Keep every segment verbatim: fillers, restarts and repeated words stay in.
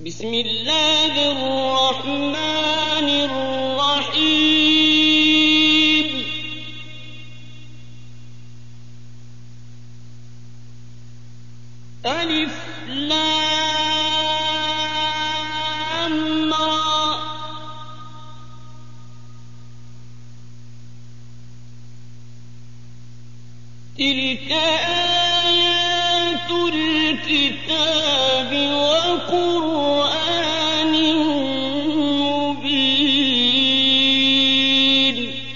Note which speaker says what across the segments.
Speaker 1: بسم الله الرحمن الرحيم ألف لام را تلك آيات الكتاب وقرآن مبين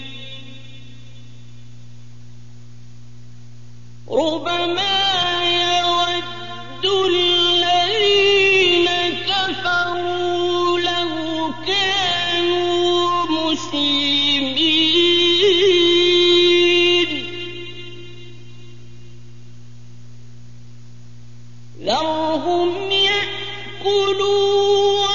Speaker 1: ربما يود الذين كفروا لو كانوا مسلمين ذرهم يأكلوا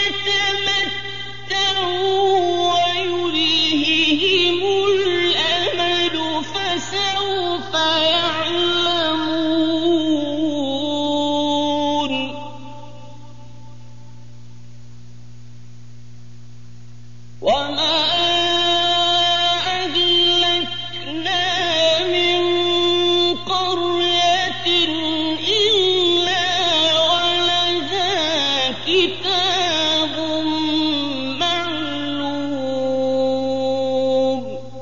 Speaker 1: ويتمتعوا ويلههم الأمل فسوف يعلمون وما أهلكنا من قرية إلا ولها كتاب معلوم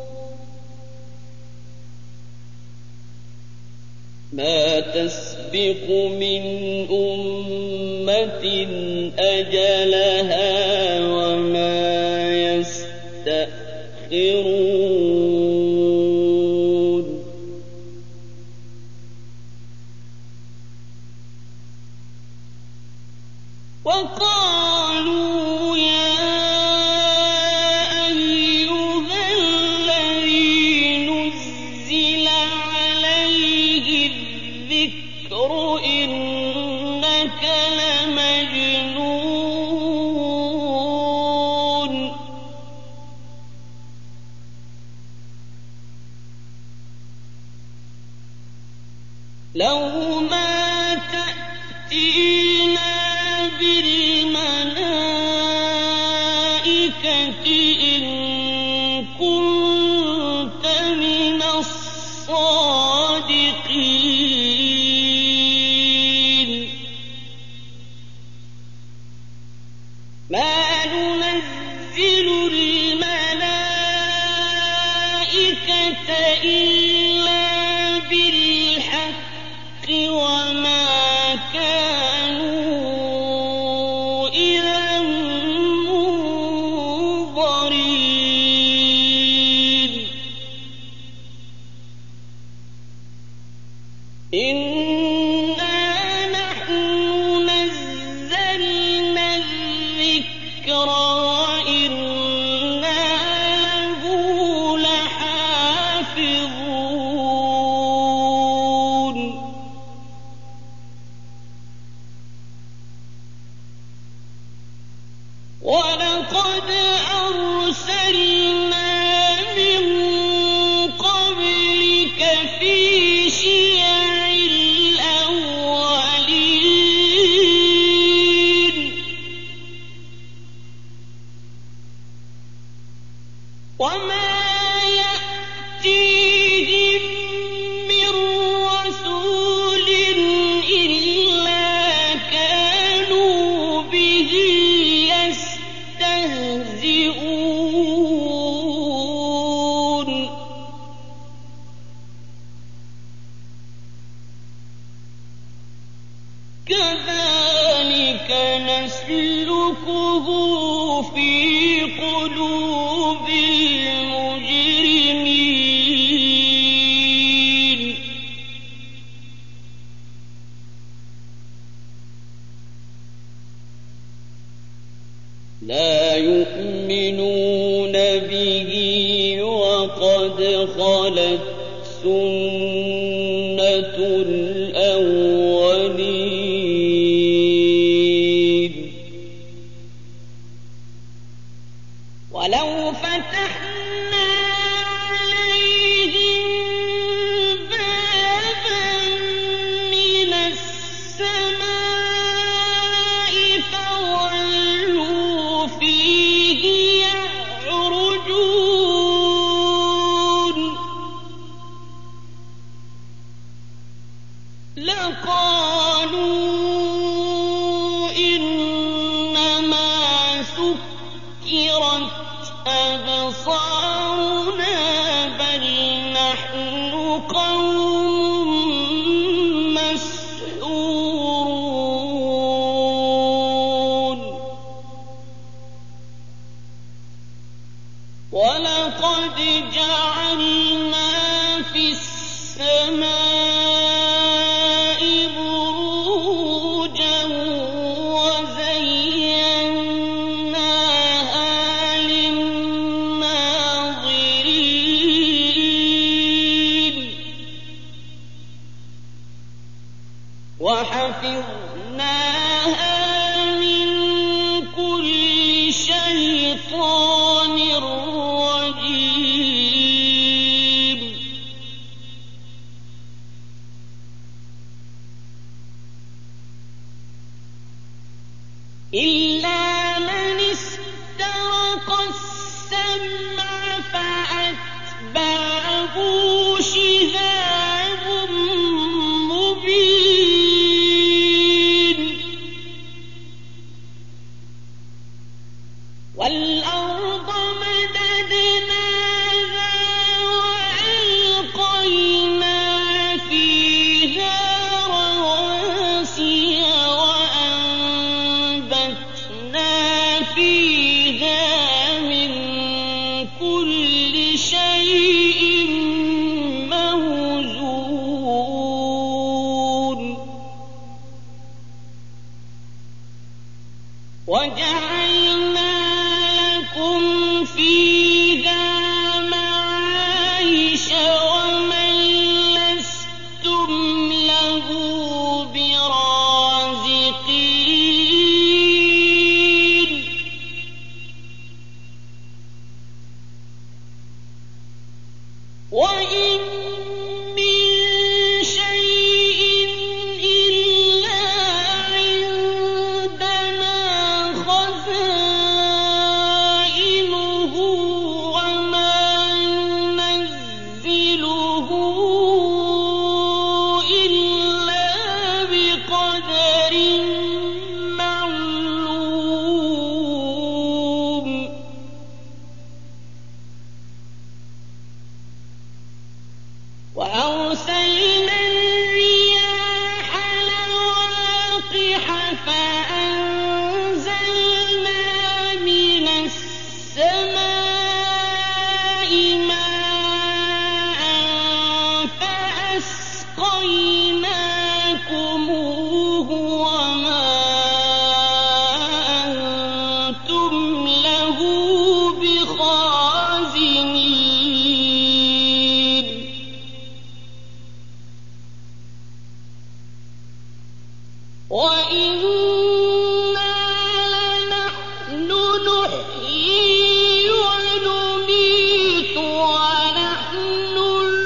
Speaker 1: ما تسبق من أمة أجلها وما يستأخرون وقالوا يا أيها الذي نزل عليه الذكر إنك لمجنون لو ما تأتينا بالملائكة إن كنت من الصادقين ما ننزل الملائكة إلا بالحق وما كانوا إذا منظرين إنا نحن نزلنا الذكر وإنا له لحافظون ولقد أرسلنا من قبلك في شيع الأولين وما يأتيهم من رسول إلا كانوا به يستهزئون كذلك نسلكه في قلوب المجرمين لا يؤمنون به وقد خلت سنة الأولين ولو فتحنا عليهم بابا من السماء فوقهم أبصارنا بل نحن قوم مسحورون ولقد جعلنا في السماء بروجا وزيناها للناظرين وحفظناها من كل شيطان رجيم إلا من استرق السمع فأتبعه شهاب مبين والأرض مددناها وألقينا فيها رواسي وأنبتنا فيها من كل شيء موزون وجعلنا لكم فيها معايش ومن لستم له برازقين وإن من شيء إلا عندنا خزائنه وما ننزله إلا بقدر معلوم وأرسلنا الرياح لواقح فأنزلنا من السماء ماء فأسقيناكموه وما أنتم له بخازنين وإنا لنحن نحيي ونميت ونحن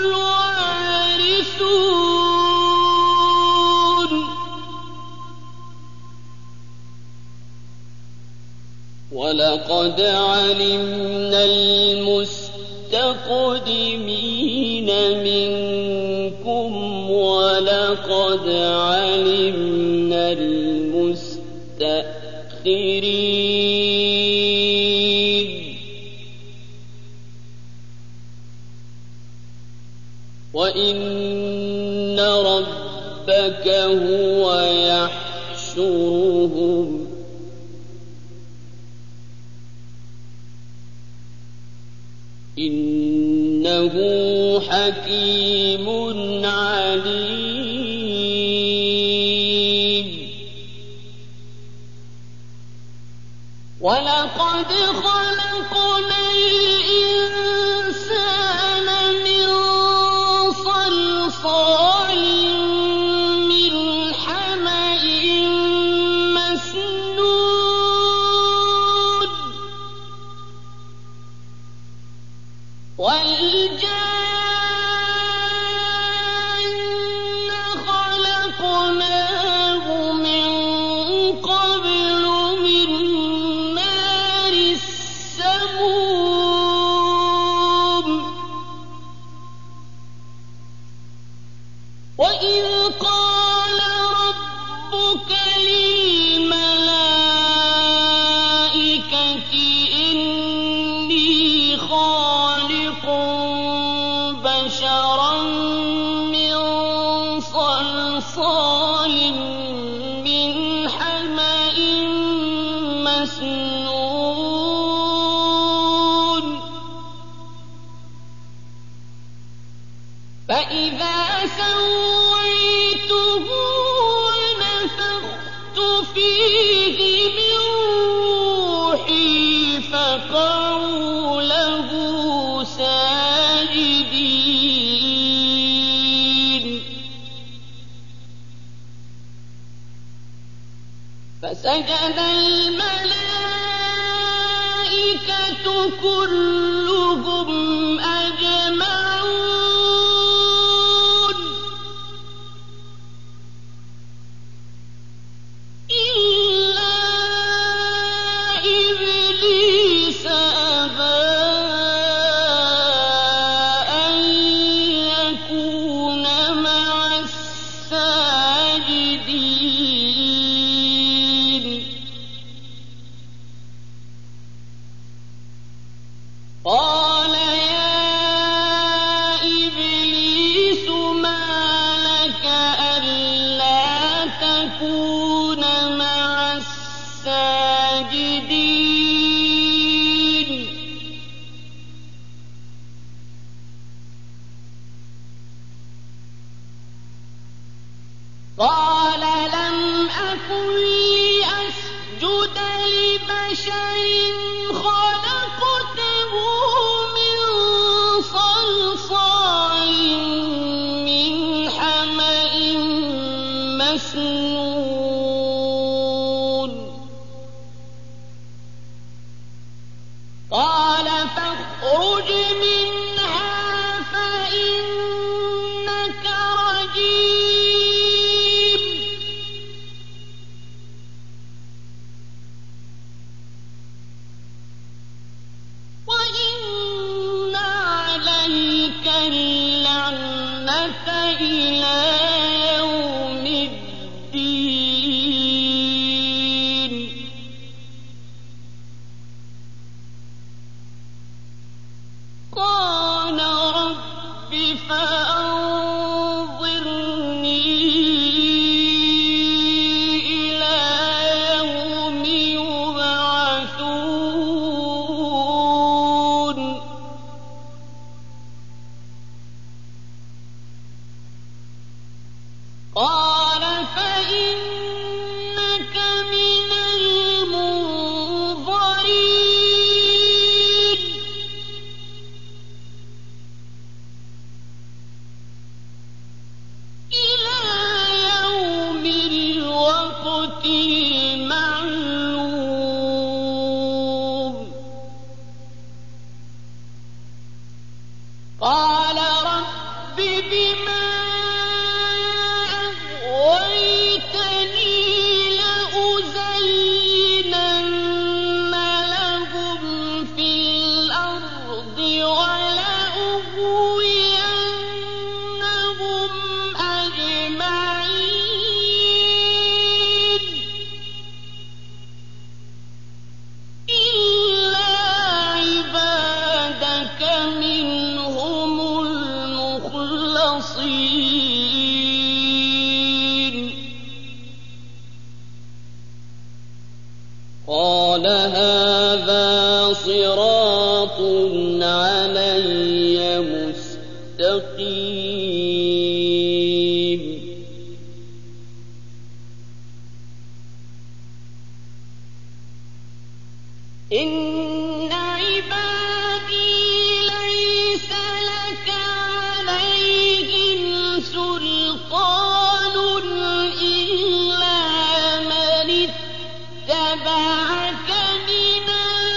Speaker 1: الوارثون ولقد علمنا المستقدمين منكم ولقد علمنا المستأخرين وإن ربك هو يحشرهم إنه حكيم عليم ولقد خلقنا الإنسان من صلصال من حمأ مسنون والجان خلقناه من قبل من نار السموم مسنون فإذا سويته ونفخت فيه من روحي فقعوا له ساجدين فسجد الملائكة كلهم أجمعون إلا إبليس أبى أن يكون مع الساجدين قال يا إبليس ما لك ألا تكون مع الساجدين قال لم أكن لأسجد لبشر خلقته من صلصال من حمأ مسنون قال فاخرج منها فإنك رجيم وإن عليك اللعنة إلى يوم الدين قال رب فأنظرني إلى يوم يبعثون قال فإنك من المنظرين إلى يوم الوقت المعلوم قال رب بما أغويتني لأزينن لهم في الأرض ولأغوينهم أجمعين إلا عبادك منهم المخلصين قال هذا صراط علي مستقيم إن عبادي ليس لك عليهم سلطان إلا من اتبعك من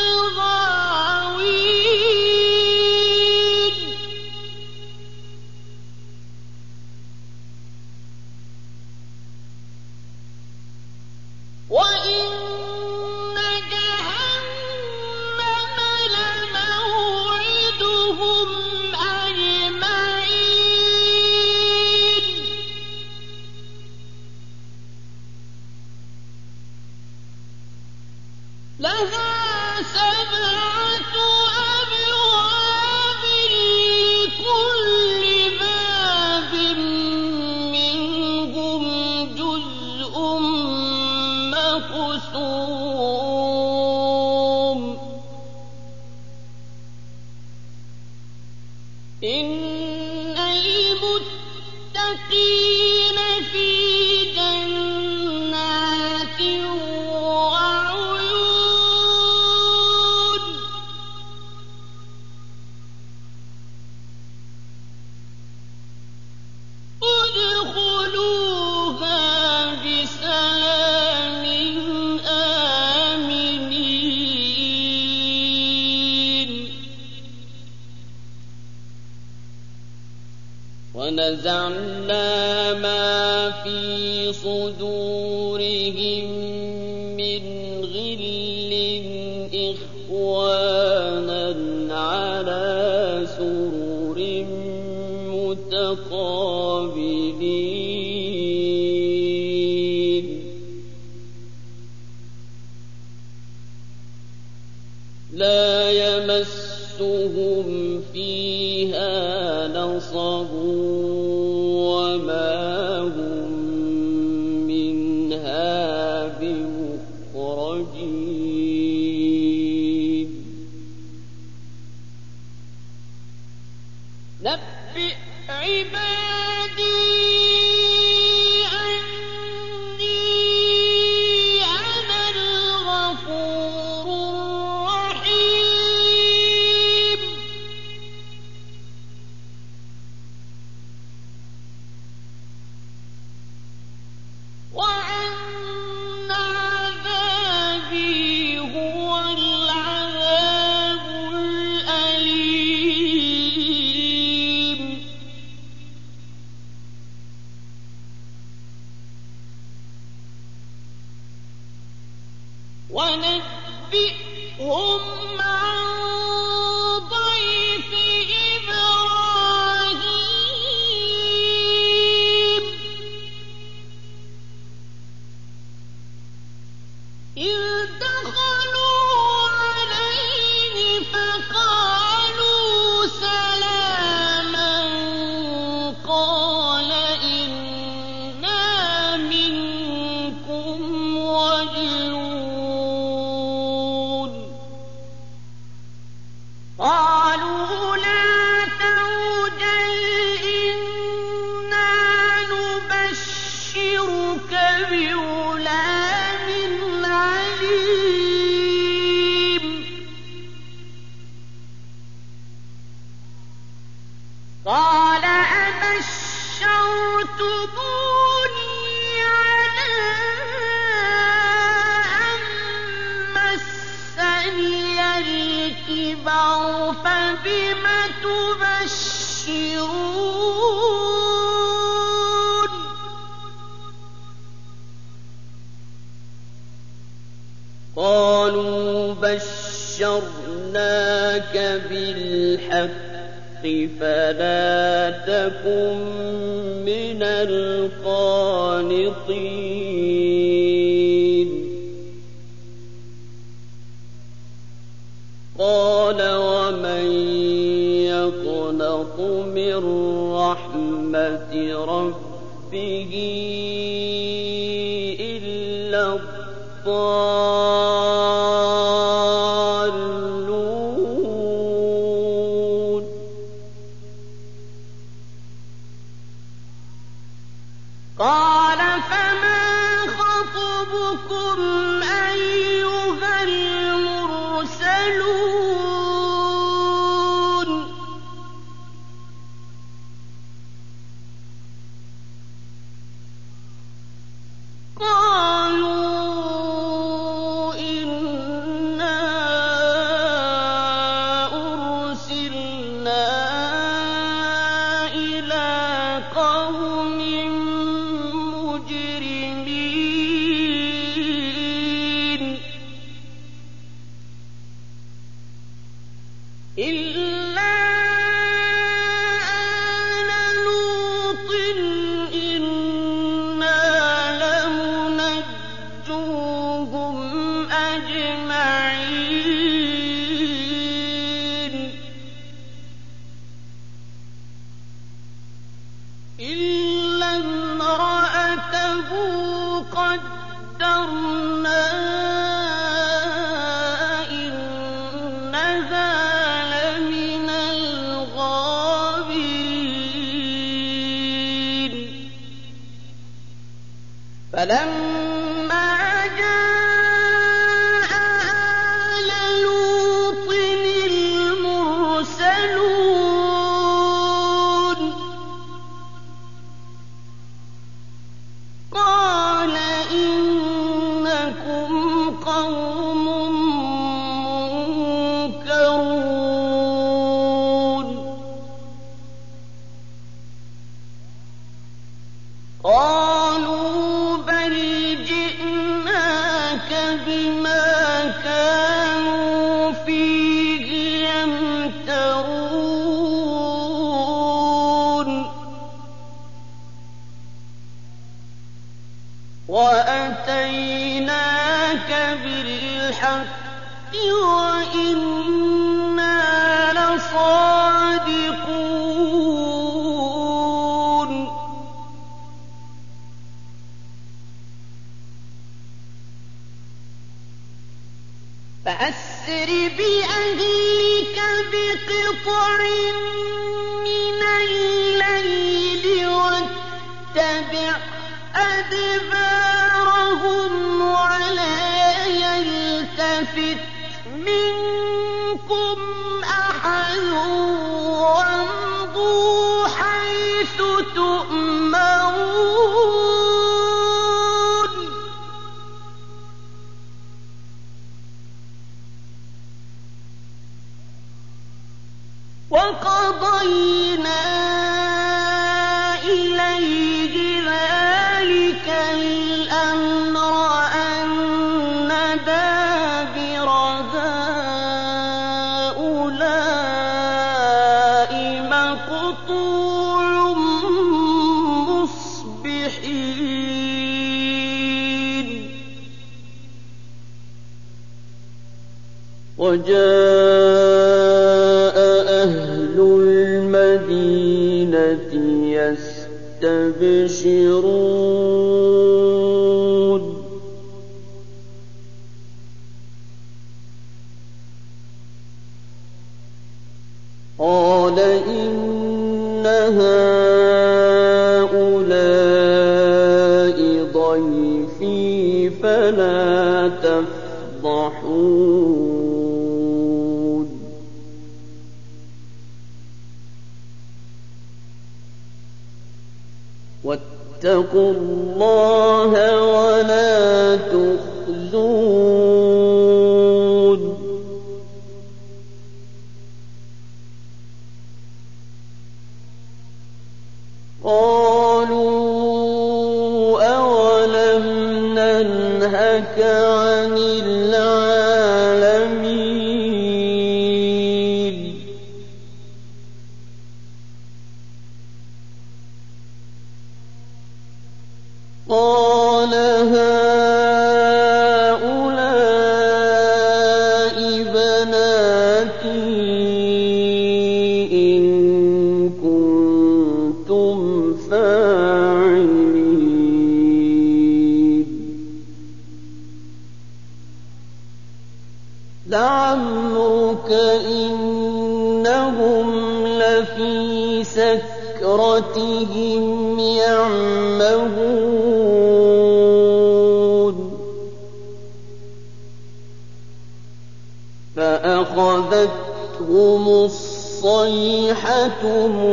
Speaker 1: الغاوين وإن جهنم لموعدهم أجمعين لها سبعة أبواب لكل باب منهم جزء مقسوم إِنَّ الْمُتَّقِينَ فِي جَنَّاتٍ وَعُيُونٍ ادْخُلُوهَا بِسَلَامٍ آمِنِينَ وَنَزَعْنَا مَا فِي صُدُورِهِم مِّنْ غِلٍّ إِخْوَانًا عَلَىٰ سُرُرٍ مُّتَقَابِلِينَ لَا يَمَسُّهُمْ فِيهَا نَصَبٌ وَمَا هُم مِّنْهَا بِمُخْرَجِينَ نَبِّئْ عِبَادِي أَنِّي أَنَا الْغَفُورُ الرَّحِيمُ وَأَنَّ عَذَابِي هُوَ الْعَذَابُ الْأَلِيمُ وَنَبِّئْهُمْ عَن ضَيْفِ إِبْرَاهِيمَ إِذْ دَخَلُوا عَلَيْهِ فَقَالُوا سَلَامًا قَالَ إِنَّا مِنكُمْ وَجِلُونَ قَالُوا لَا تَوْجَلْ إِنَّا نُبَشِّرُكَ بِغُلَامٍ عَلِيمٍ قَالَ أَبَشَّرْتُمُونِي عَلَىٰ أَن مَّسَّنِيَ الْكِبَرُ فَبِمَ تُبَشِّرُونَ قَالُوا بَشَّرْنَاكَ بِالْحَقِّ فَلَا تَكُن مِّنَ الْقَانِطِينَ قَالَ وَمَن يَقْنَطُ مِن رَّحْمَةِ رَبِّهِ إِلَّا الضَّالُّونَ قَالَ فَمَا خَطْبُكُمْ أَيُّهَا الْمُرْسَلُونَ قَالُوا إِنَّا أُرْسِلْنَا إِلَىٰ قَوْمٍ مُّجْرِمِينَ إِلَّا آلَ لُوطٍ إِنَّا لَمُنَجُّوهُمْ أَجْمَعِينَ إِلَّا امْرَأَتَهُ قَدَّرْنَا إِنَّهَا لَمِنَ الْغَابِرِينَ فلما جاء آل لوط المرسلون قال إنكم قوم منكرون قالوا بل جئناك بما كانوا فيه يمترون وأتيناك بالحق وإنا لصادقون فأسر بأهلك بقطع من الليل واتبع أدبارهم ولا يلتفت منكم أحد وامضوا حيث تؤمرون وقضينا إليه ذلك الأمر أن دابر هؤلاء مقطوع مصبحين وجاء أهل المدينة يستبشرون قال إن هؤلاء ضيفي فلا تفضحون واتقوا الله ولا تخزون قالوا أولم ننهك عن العالمين قال هؤلاء بناتي إن كنتم فاعلين لعمرك إنهم لفي سكرتهم يعمهون فأخذتهم الصيحة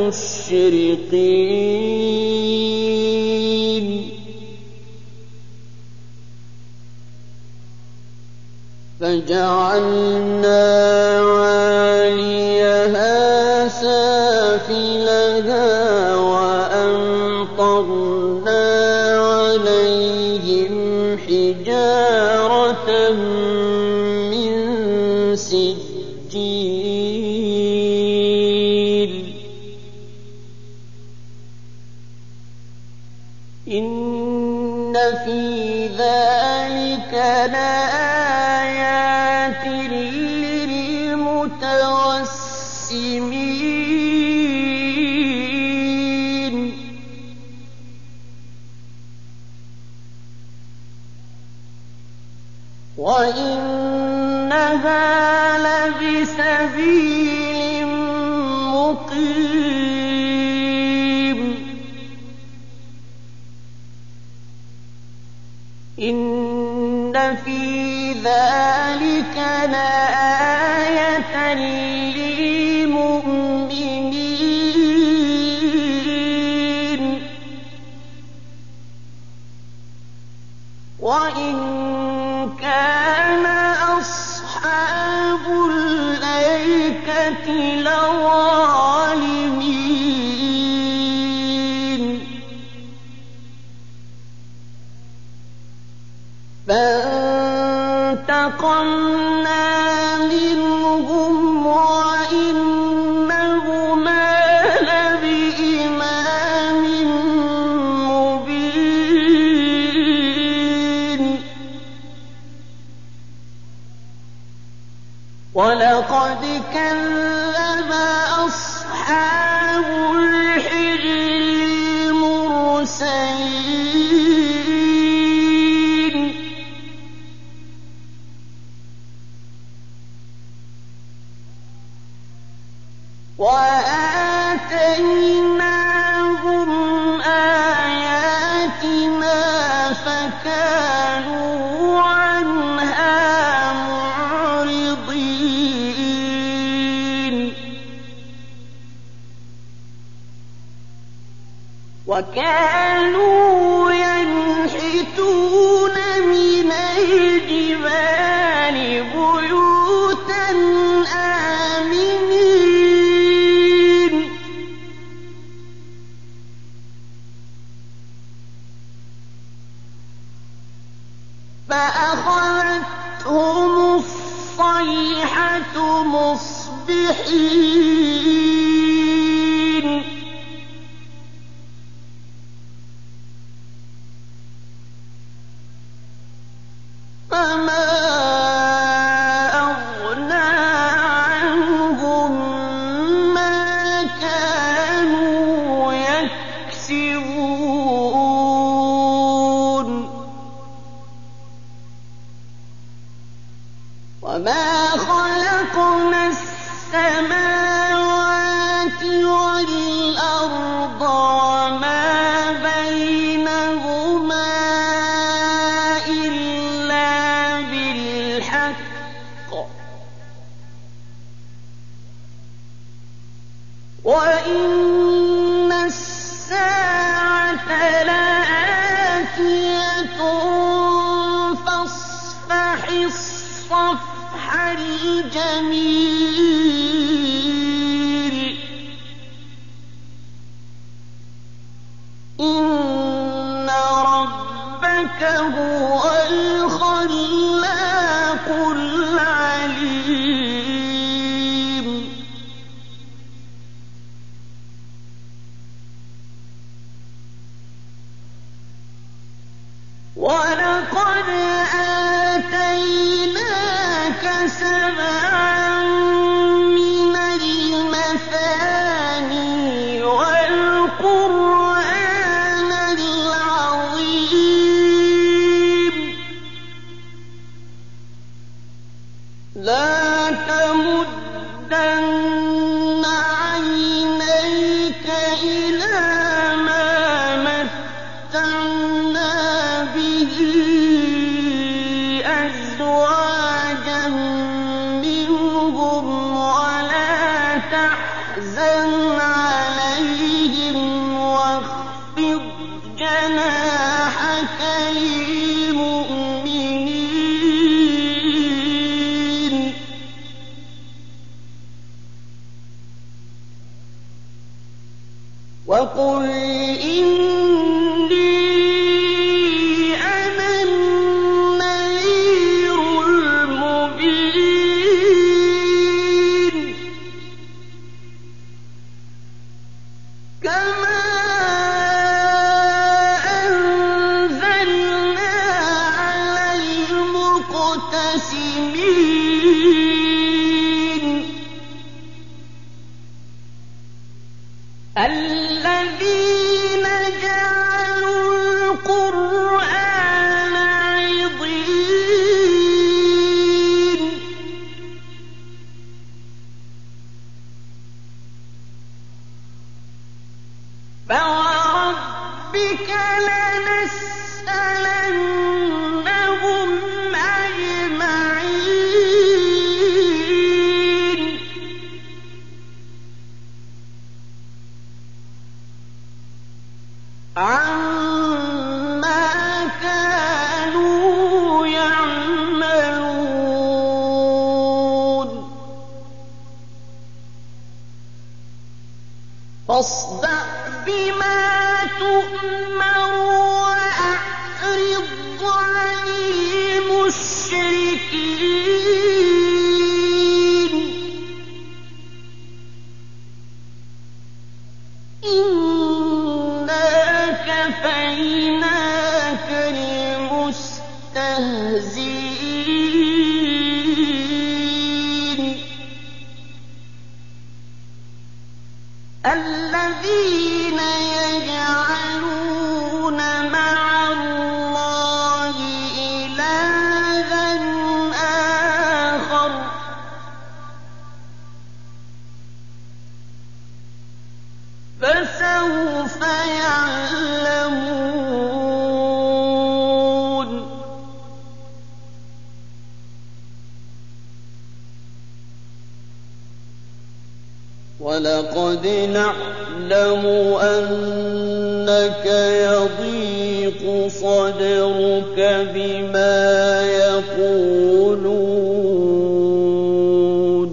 Speaker 1: مشرقين فجعلنا عاليها سافلها وأمطرنا عليهم حجارة من سجيل إن في ذلك لآيات للمتوسمين وإنها لبسبيل مقيم. ذلك لآية للمؤمنين وإن كان أصحاب الأيكة لظالمين فانتقمنا منهم وإنهما لبإمام مبين ولقد كذب أصحاب الحجر المرسلين وآتيناهم آياتنا فكانوا عنها معرضين وكانوا ينحتون من الجبال بيوتا آمنين فأخذتهم الصيحة مصبحين فما أغنى عنهم ما كانوا يكسبون وما خلقنا السماوات والأرض وما بينهما إلا بالحق وإن الساعة لآتية فاصفح الصفح الجميل إن ربك هو الخلاق العليم ولقد آتيناك سبعا من المثاني والقرآن العظيم لا تمدن عينيك إلى ما متعنا به أزواجا منهم ولا تحزن عليهم واخفض جناحك للمؤمنين وقل إني أنا النذير المبين كما أنزلنا على المقتسمين الذين جعلوا القرآن عضين فوربك لنسألنهم أجمعين فاصدع بما تؤمر وأعرض عن المشركين إنا كفيناك المستهزئين الذين يجعلون مع الله إلها آخر فسوف يعلمون ولقد نعلم أنك يضيق صدرك بما يقولون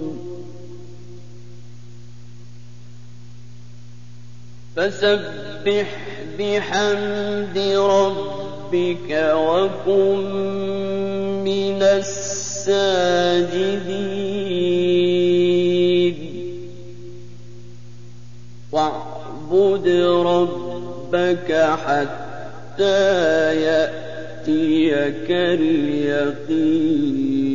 Speaker 1: فسبح بحمد ربك وكن من الساجدين واعبد ربك حتى يأتيك اليقين